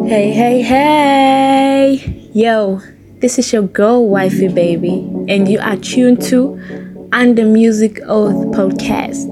Hey, hey, hey! Yo, this is your girl, Wifey Baby, and you are tuned to And the Music Oath podcast.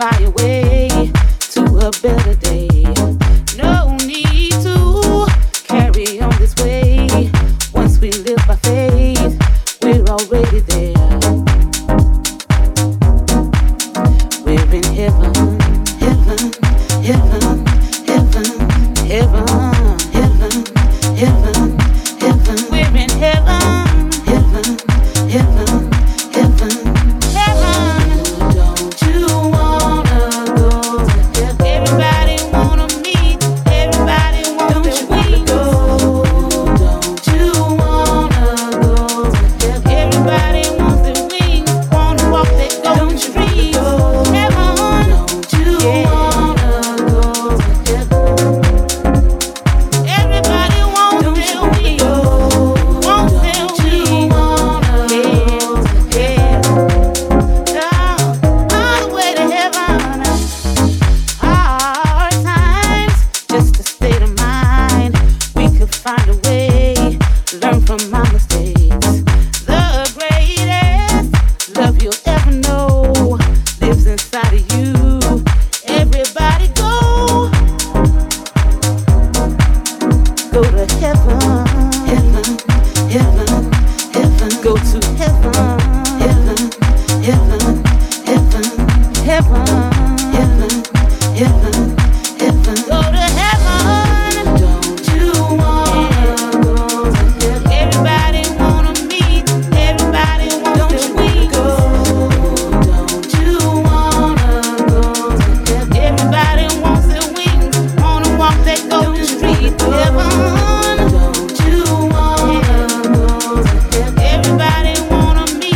fly away to a better day. No need to carry on this way. Once we live by faith, we're already there. We're in heaven, heaven, heaven, heaven, heaven, heaven, heaven, heaven. We're in heaven, heaven, heaven, heaven, heaven. Don't you wanna go to heaven? Everybody wanna meet, everybody wants to wings. Don't you wanna go to heaven? Everybody wants their wings, wanna walk that golden street. Heaven, don't you wanna go to heaven? Everybody wants their wings, wants their wings. Yeah, yeah. All the way to heaven. Hard times, just a state of mind. We could find a way, learn from our mistakes. The greatest love you'll ever know lives inside of you. Everybody go to heaven, heaven, heaven, heaven. Go to heaven, heaven, heaven, heaven, heaven, heaven, heaven, heaven. Go to heaven. Don't you wanna go to heaven? Everybody wanna meet, everybody wants to wings. Don't you wanna go to heaven? Everybody wants their wings, wanna walk that golden street to heaven. Don't you wanna go to heaven? Everybody wanna meet.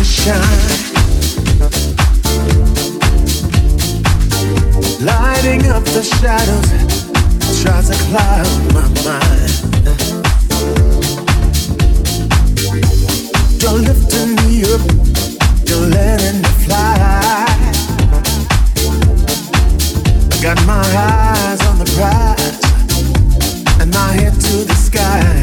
shine, lighting up the shadows, tries to cloud my mind. You're lifting me up, you're letting me fly. I got my eyes on the prize and my head to the sky.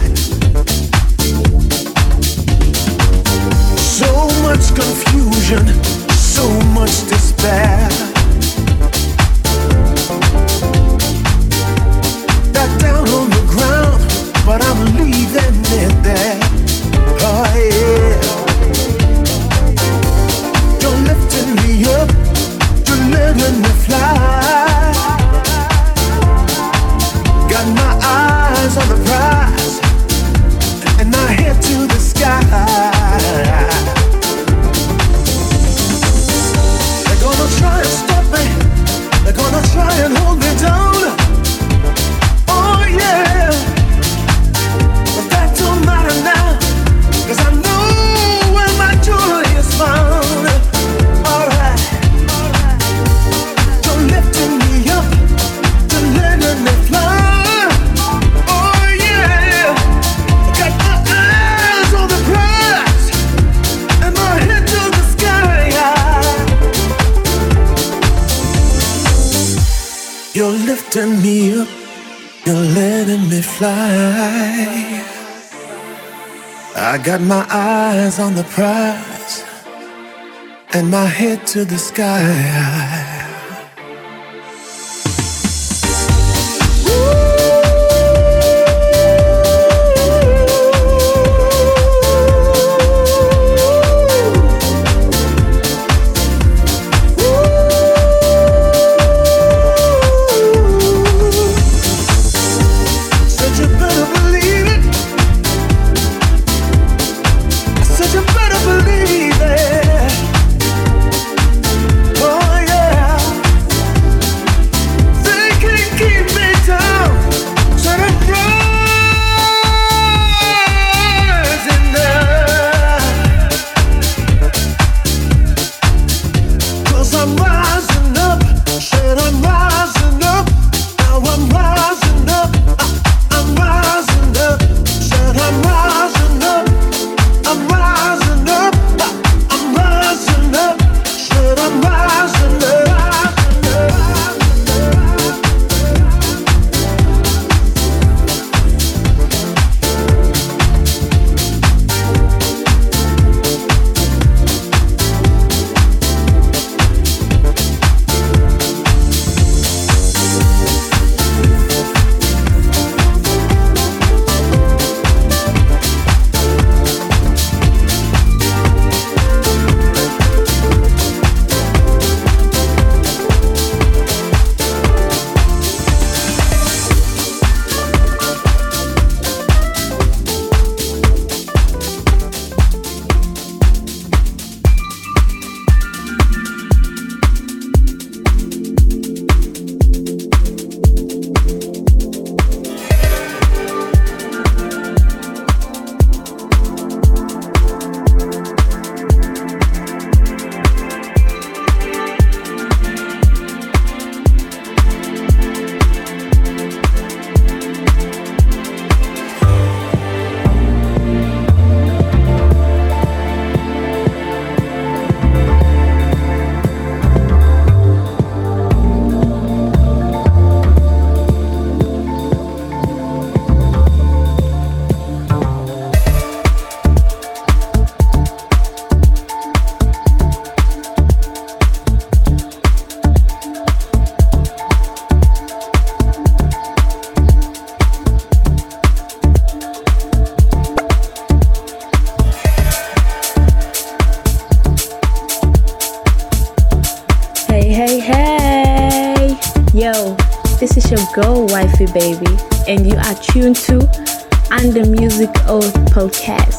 So much confusion, so much despair. Back down on the ground, but I'm leaving it there. Oh yeah. You're lifting me up, you're letting me fly. Got my eyes on the prize and my head to the sky. They're gonna try and stop me, they're gonna try and hold me down. Oh yeah, but that don't matter now, 'cause I know where my joy is found. Alright, you're lifting me up, you're letting me fly. Oh yeah, got my eyes on the prize and my head to the sky. You're lifting me up, you're letting me fly. I got my eyes on the prize and my head to the sky. This is your girl, Wifey Baby, and you are tuned to And the Music Oath Podcast.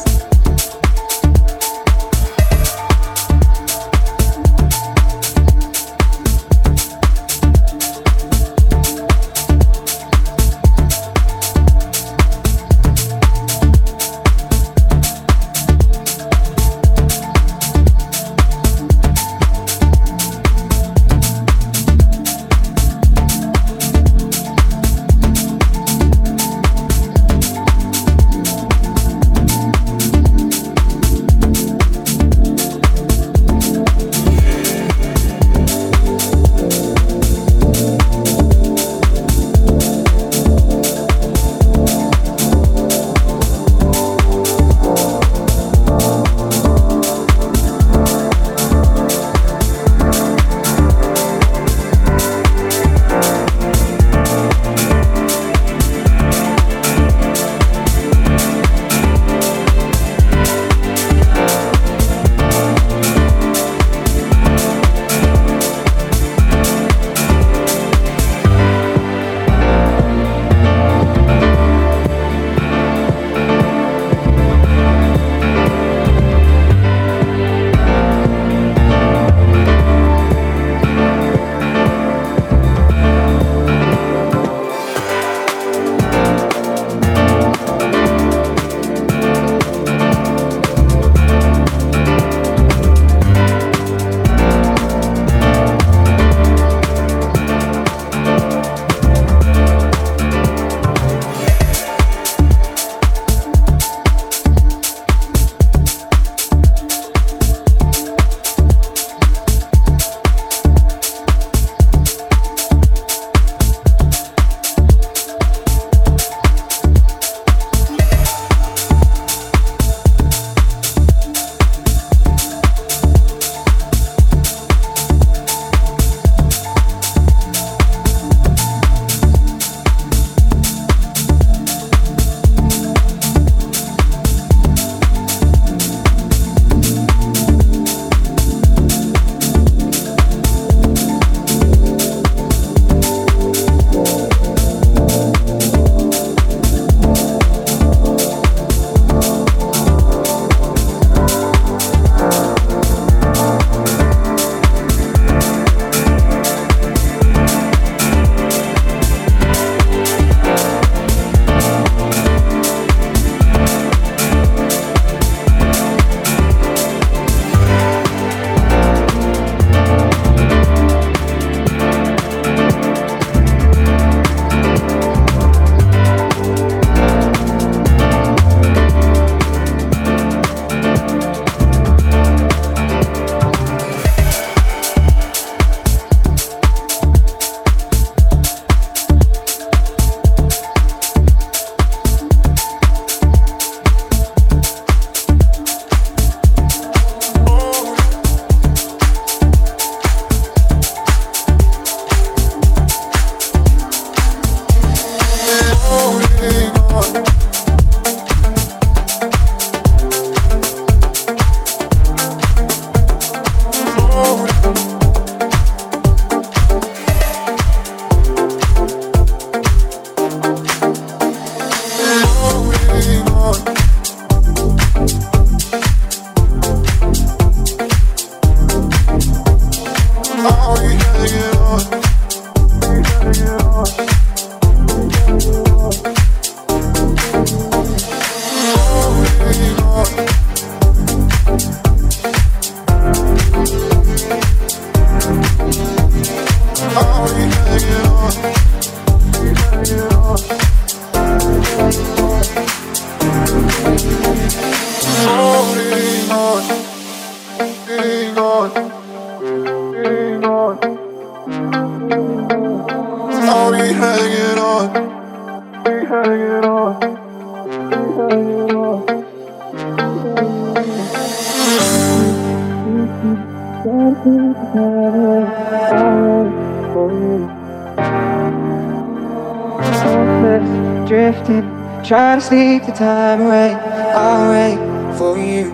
Drifting, trying to sleep the time away. I'll wait for you.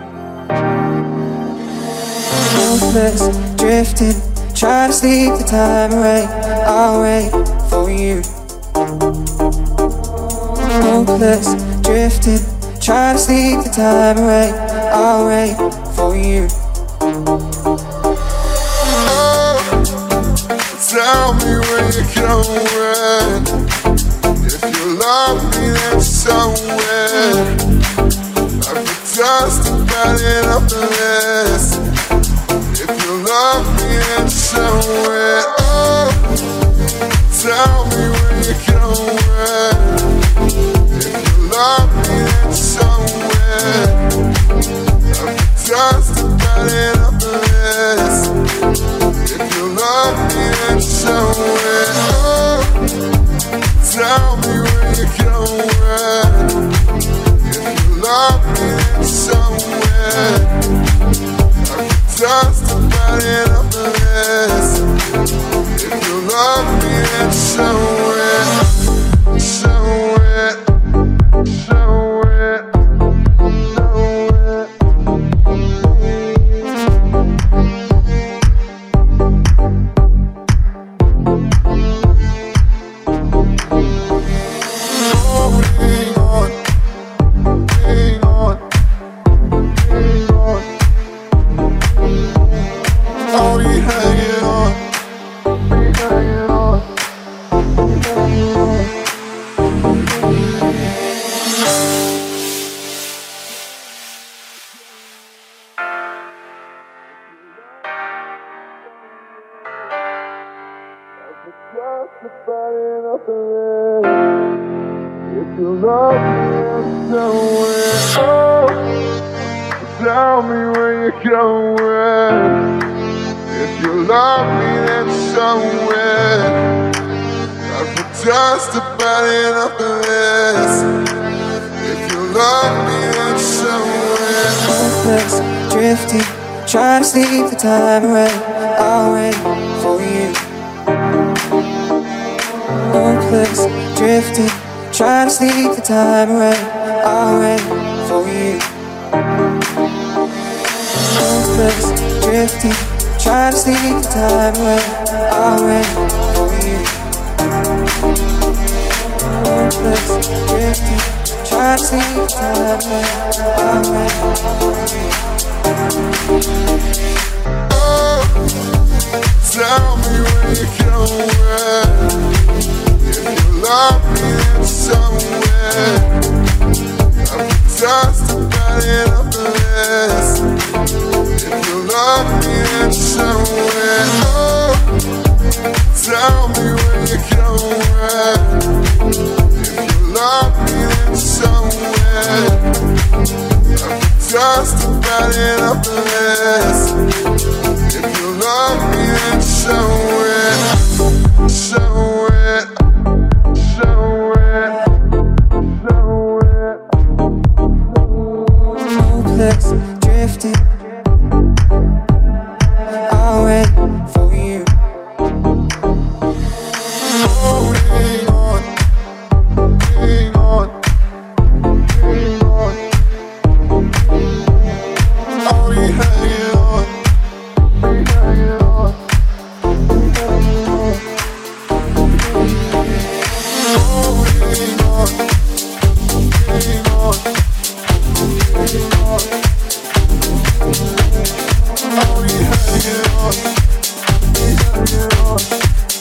Hopeless, drifting, trying to sleep the time away. I'll wait for you. Hopeless, drifting, trying to sleep the time away. I'll wait for you. Tell me where you're going. If you love me, then show it. I could just about it up the list. If you love me, then show it. Oh, tell me where you're going. If you love me, then show it. I could just about it up the list. If you love me, then show it. Oh, tell me where you're going. If you love me, then show it. I could just about it up the list. If you love me, then show it. Show it. Show it. If you love me, then show it. Oh, tell me where you're going. If you love me, then show it. I put just about it up the list. If you love me, then show it. Hopeless, drifting, trying to sleep the time away. I'll wait for you. Hopeless, drifting, trying to sleep the time away. I'll wait for you. Hopeless, drifting, trying to sleep the time away. I'll wait for you. Hopeless, drifting, trying to sleep the time away. I'll wait for you. Oh, tell me where you're going. If you love me, then show it. I put just about it up the list. If you love me, then show it. Oh, tell me where you're going. If you love me, then show it. I put just about it up the list. If you love me, then show it. Show it. Show it. Show it. Hopeless, drifting, I'll wait for you. Holding on, hang on, hang on. Only hanging on, hanging on, hanging on. Holding on, hang on, hang on. Only hanging on, hanging on.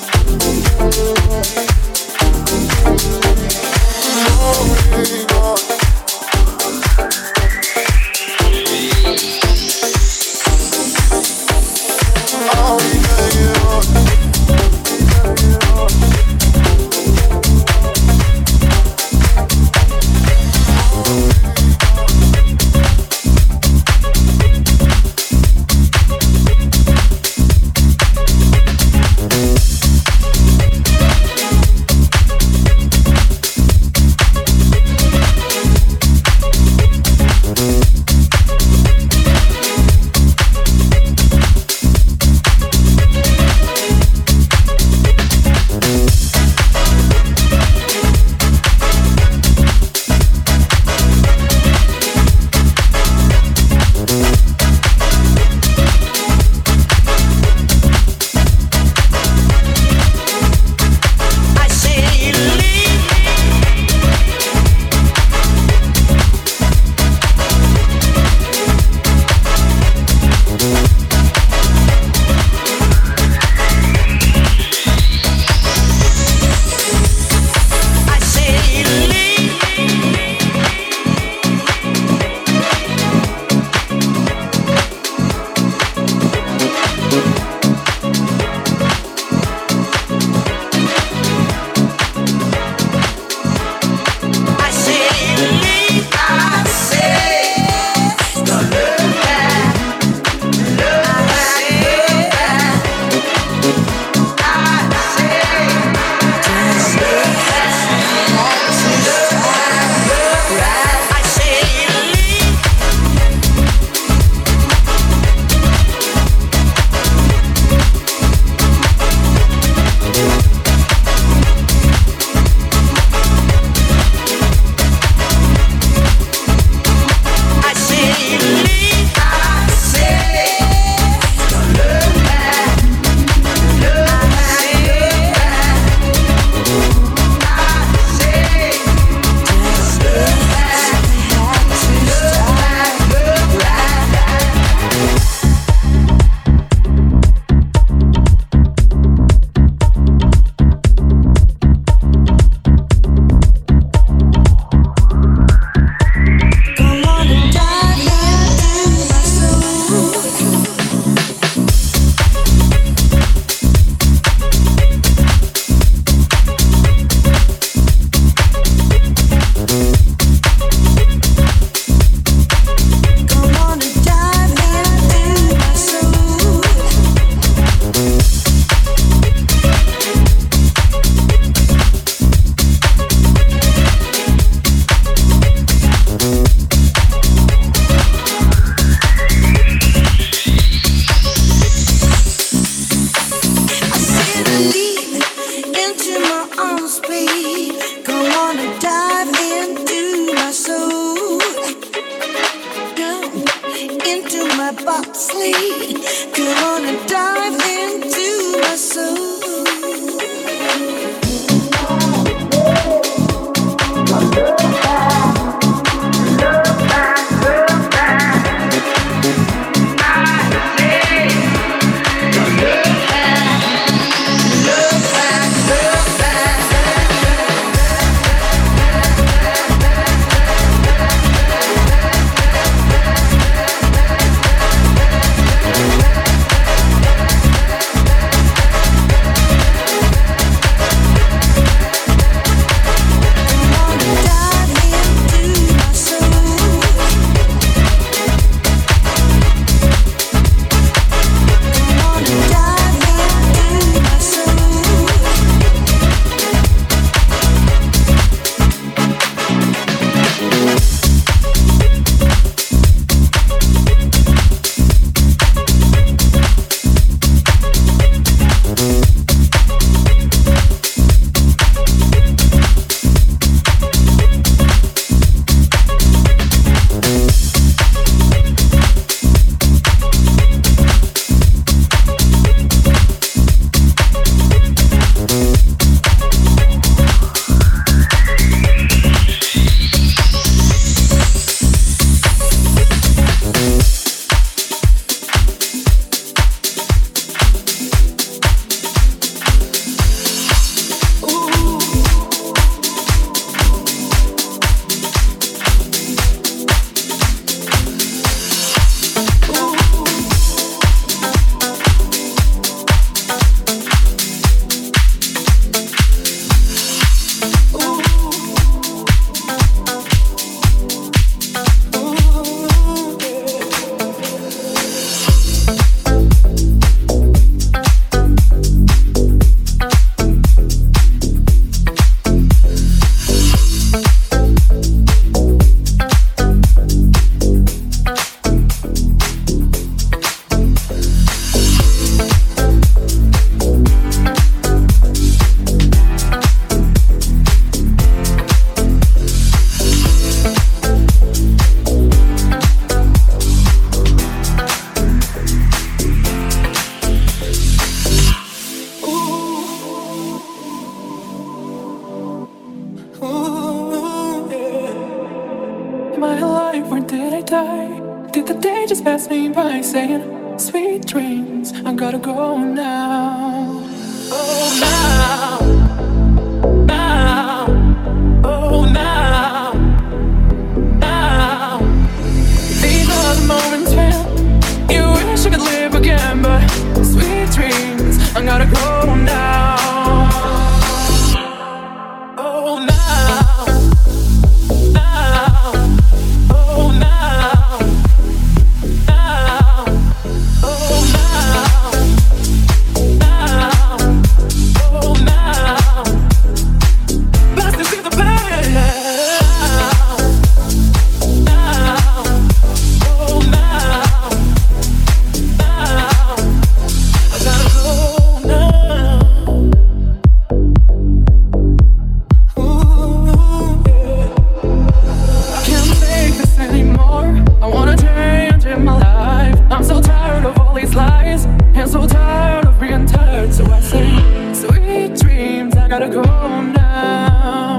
Did the day just pass me by saying, sweet dreams, I gotta go now. Oh, now, now, oh, now, now. These are the moments when you wish I could live again, but sweet dreams, I gotta go now. Oh, now, now, oh, now, now, oh, now, now, oh, now. Best to see the pain. Now, oh, now, now, I gotta go now. Ooh, yeah. I can't take this anymore. I wanna change in my life. I'm so tired of all these lies, and so tired of being tired. So I say, sweet dreams, I gotta go now.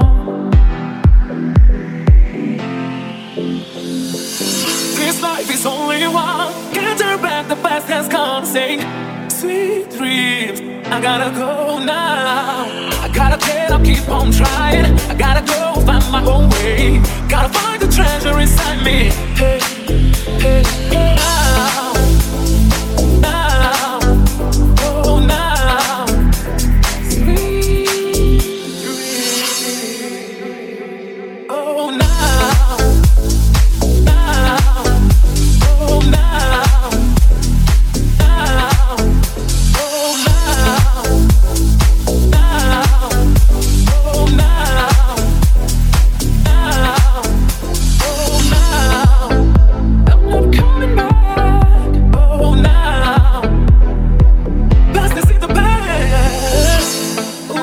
This life is only one. Can't turn back, the past has gone. Say, sweet dreams, I gotta go now. I gotta get up, keep on trying. I gotta go find my own way. Gotta find the treasure inside me. Hey, hey, now, now, oh, now. Sweet dreams, oh, now, now, oh, now, now, oh, now, now, oh, now, now, oh, now. I'm not coming back. Oh, now. Best to see the best. Ooh,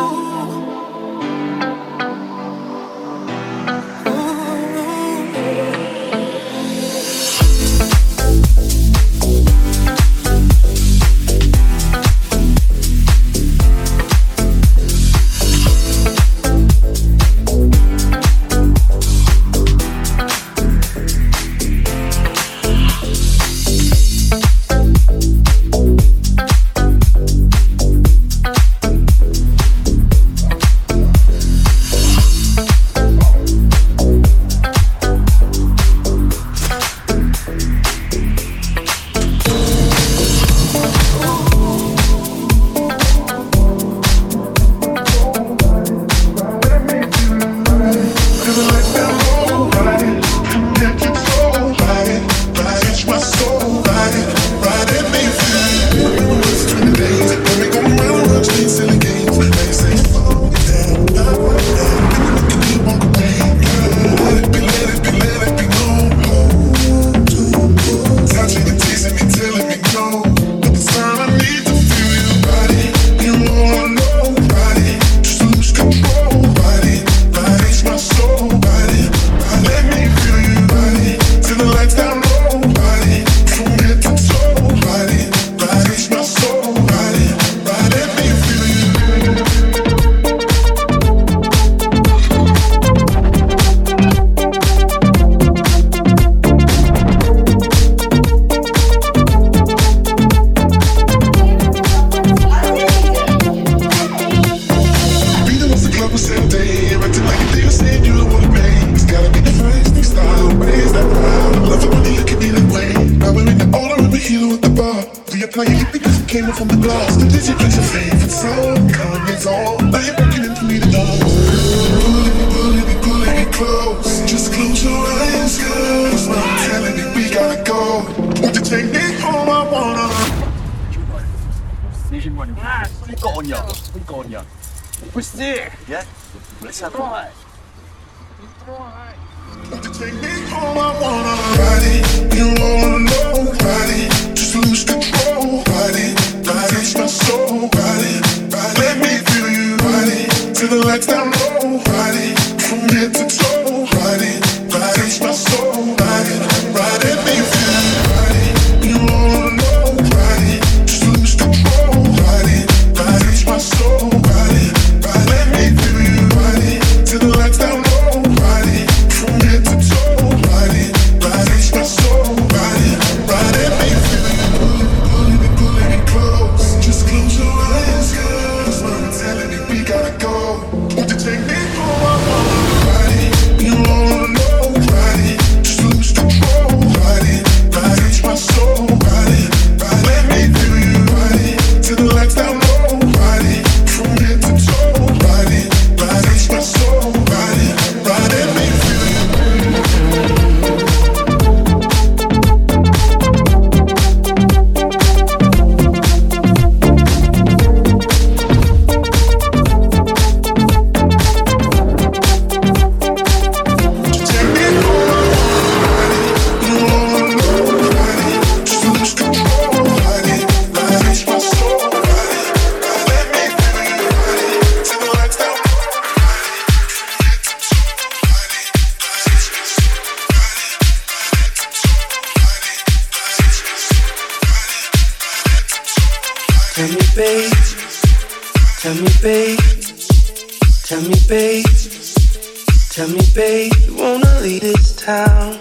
Body, Tell me, babe. Tell me, babe. Tell me, babe. Tell me, babe. You wanna leave this town?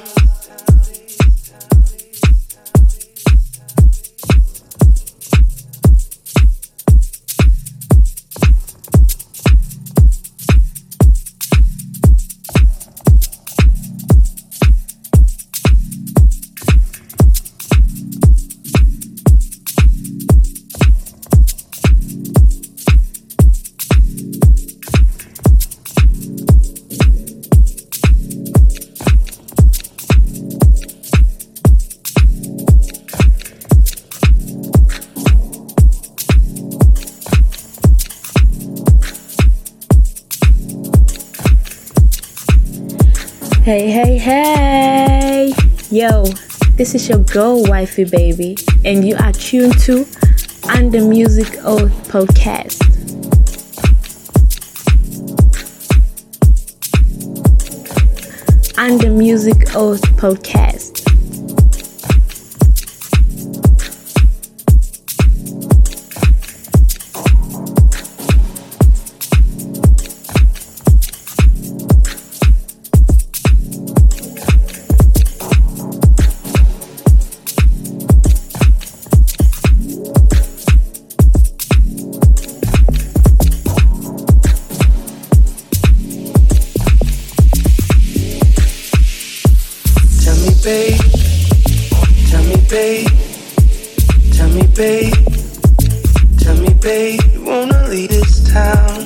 Hey, hey, hey! Yo, this is your girl, Wifey Baby, and you are tuned to And the Music Oath Podcast. And the Music Oath Podcast. Babe, tell me, babe, tell me, babe, tell me, babe, you wanna leave this town?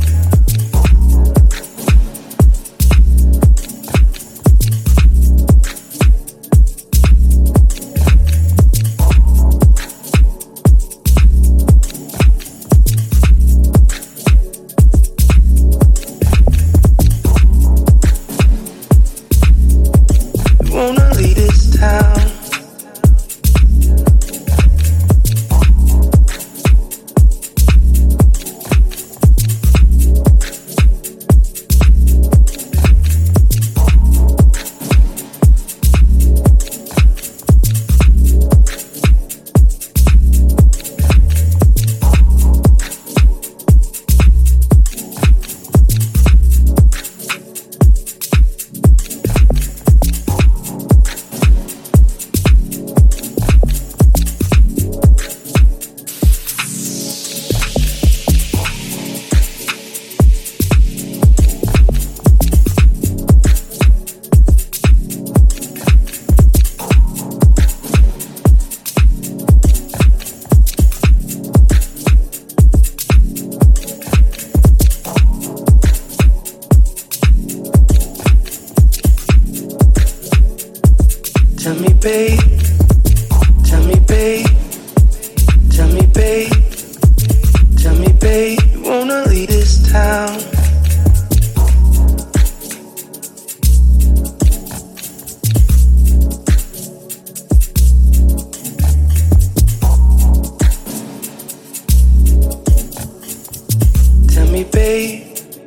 Tell me, babe, tell me, babe, tell me, babe, tell me, babe, you wanna leave this town? Tell me, babe.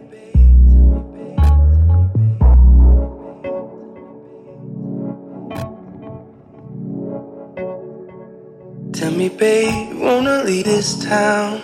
Tell me, babe, you wanna leave this town?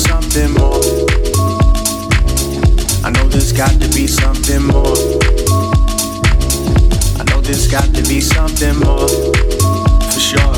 something more. I know there's got to be something more. I know there's got to be something more, for sure.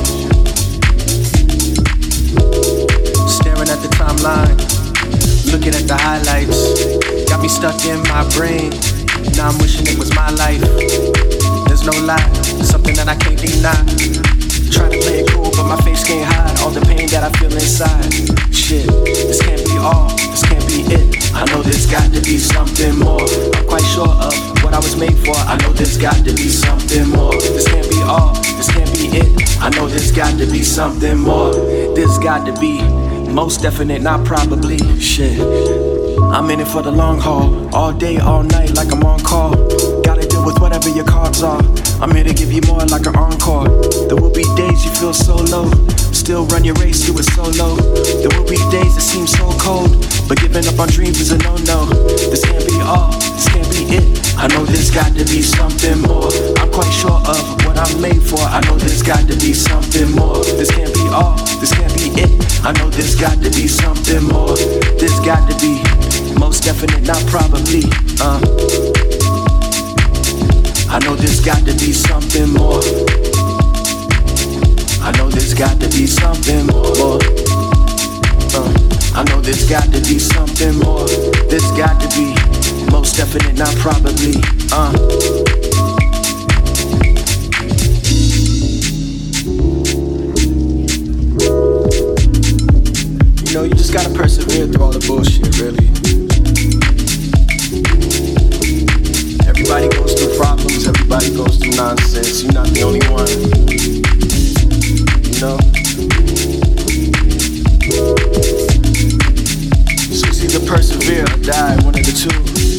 Staring at the timeline, looking at the highlights, got me stuck in my brain. Now I'm wishing it was my life. There's no lie, something that I can't deny. Trying to play it cool, but my face can't hide all the pain that I feel inside. Shit, this can't be all, this can't be it. I know there's got to be something more. I'm quite sure of what I was made for. I know there's got to be something more. This can't be all, this can't be it. I know there's got to be something more. There's got to be, most definite, not probably. Shit, I'm in it for the long haul, all day, all night, like I'm on call. Gotta deal with whatever your cards are. I'm here to give you more like an encore. There will be days you feel so low, still run your race, do it solo. There will be days that seem so cold, but giving up on dreams is a no-no. This can't be all, this can't be it. I know there's got to be something more. I'm quite sure of what I'm made for. I know there's got to be something more. This can't be all, this can't be it. I know there's got to be something more. There's got to be, most definite, not probably. I know there's got to be something more. I know there's got to be something more. I know there's got to be something more. There's got to be, most definite, not probably. You know, you just gotta persevere through all the bullshit, really. Everybody goes through problems, everybody goes through nonsense. You're not the only one. You know? So it's either persevere or die, one of the two.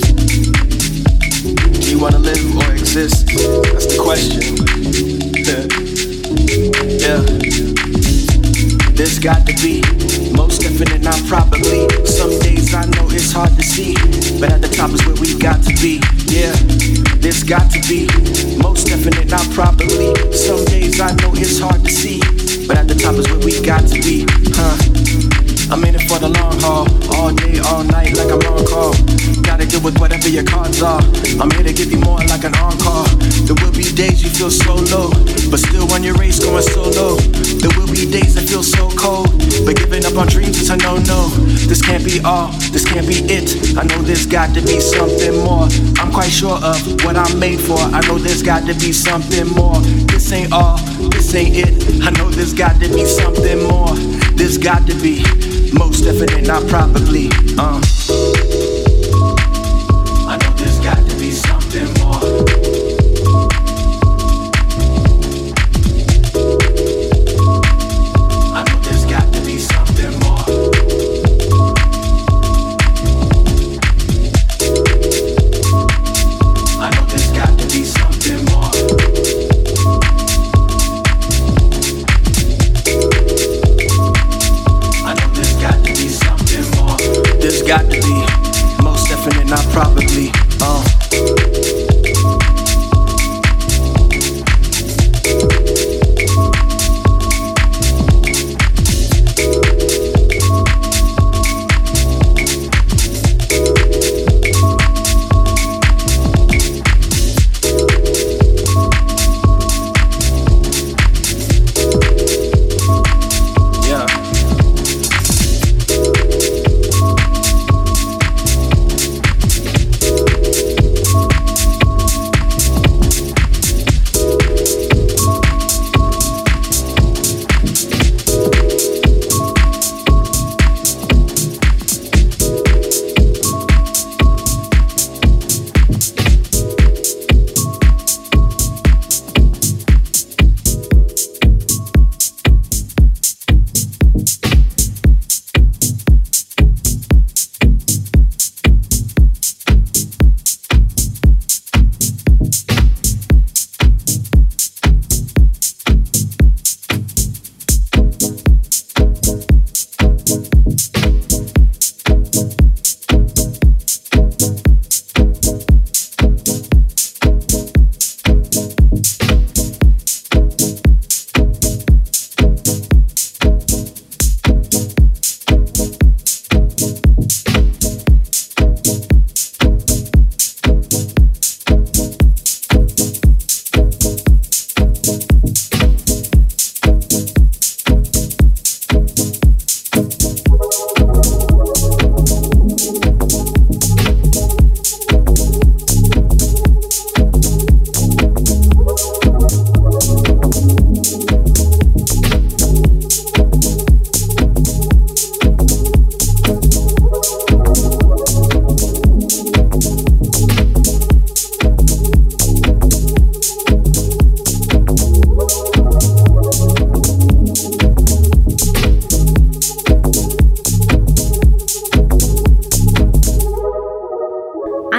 Do you wanna live or exist? That's the question. Yeah. There's got to be, most definite, not probably. Some days I know it's hard to see, but at the top is where we got to be. Yeah, there's got to be, most definite, not probably. Some days I know it's hard to see, but at the top is where we got to be. I'm in it for the long haul, all day, all night, like I'm on call. Gotta deal with whatever your cards are. I'm here to give you more like an encore. There will be days you feel so low, but still run your race going solo. There will be days that feel so cold, but giving up on dreams is a no-no. This can't be all, this can't be it. I know there's got to be something more. I'm quite sure of what I'm made for. I know there's got to be something more. This ain't all, this ain't it. I know there's got to be something more. There's got to be, most definite, not probably. I know there's got to be something more. I know there's got to be something more. I know there's got to be something more. I know there's got to be something more. There's got to be, most definite, not probably.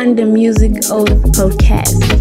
and the Music Oath podcast.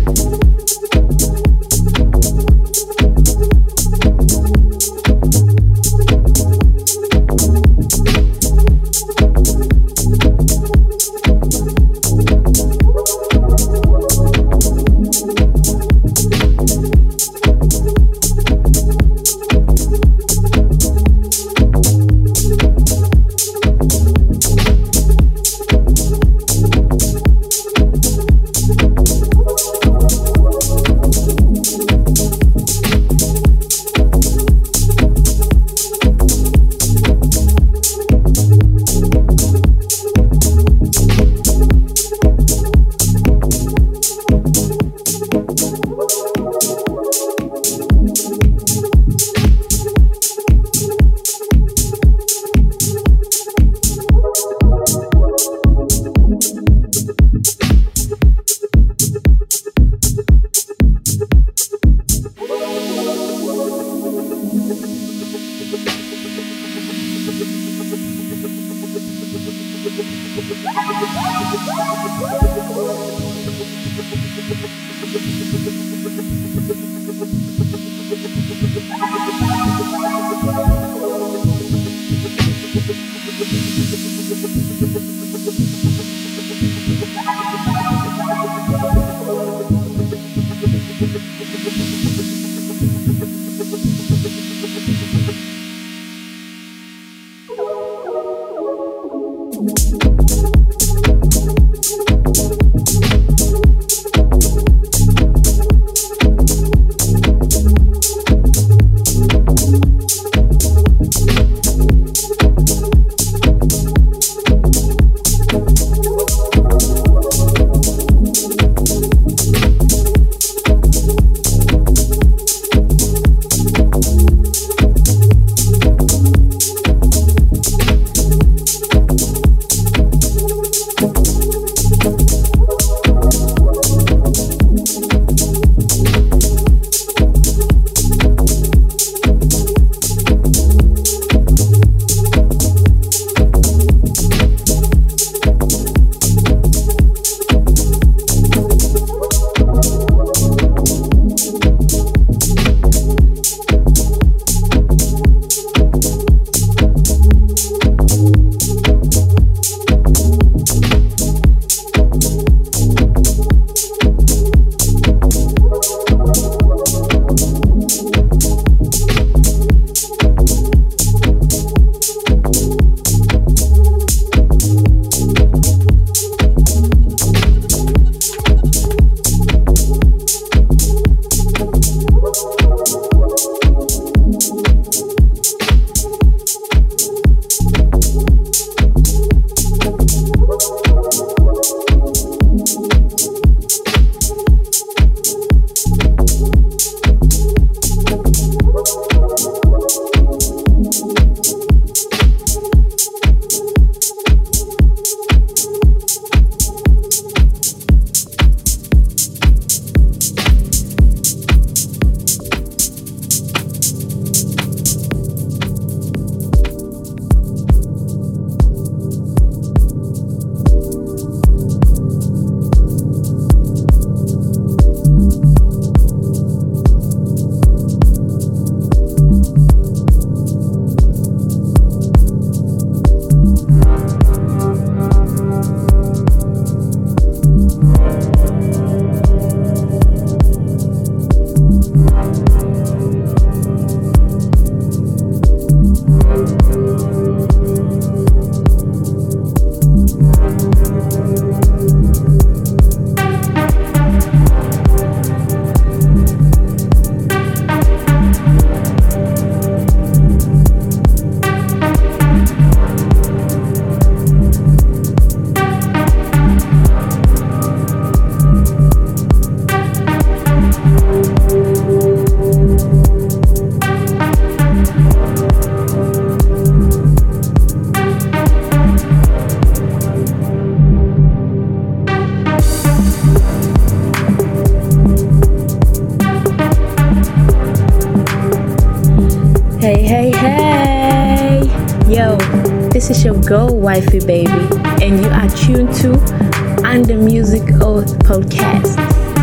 This is your girl, Wifey Baby, and you are tuned to and the Music Oath podcast.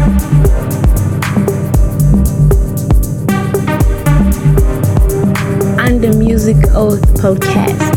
And the Music Oath podcast.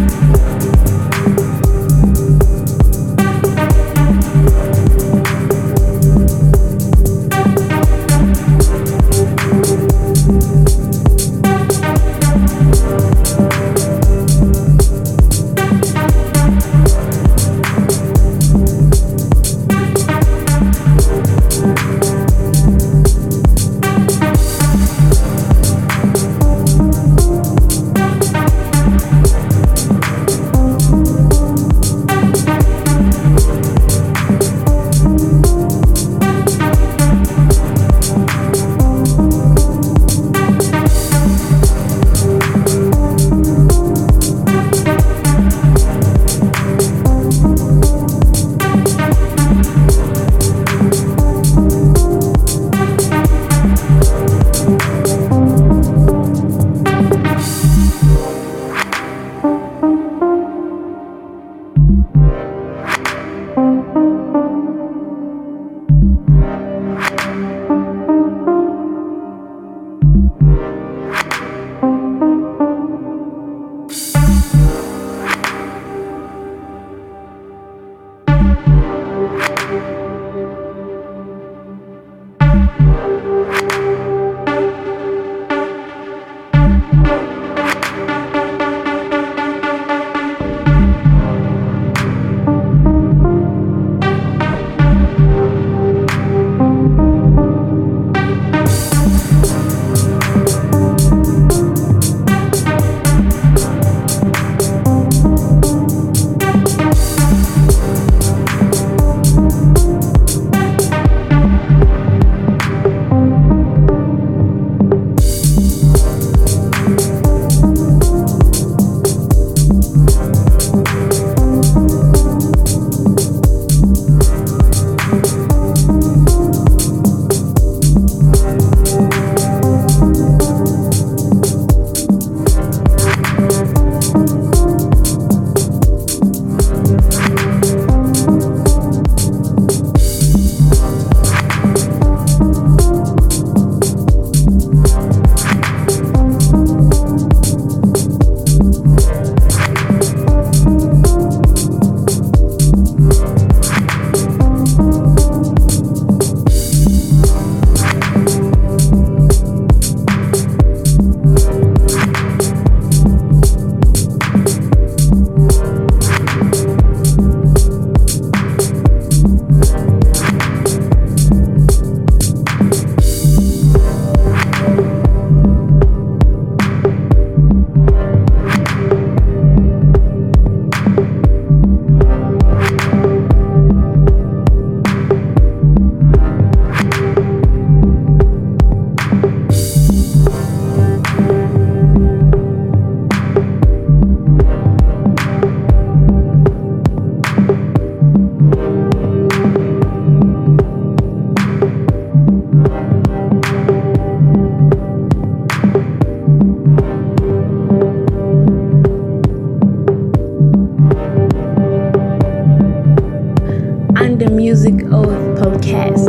And the Music Oath podcast.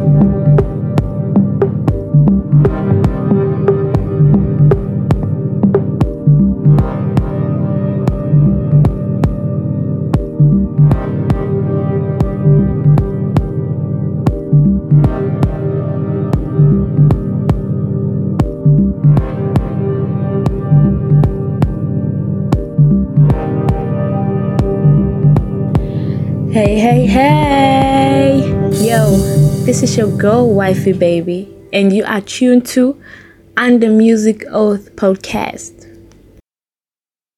Hey, yo, this is your girl, Wifey Baby, and you are tuned to And the Music Oath podcast.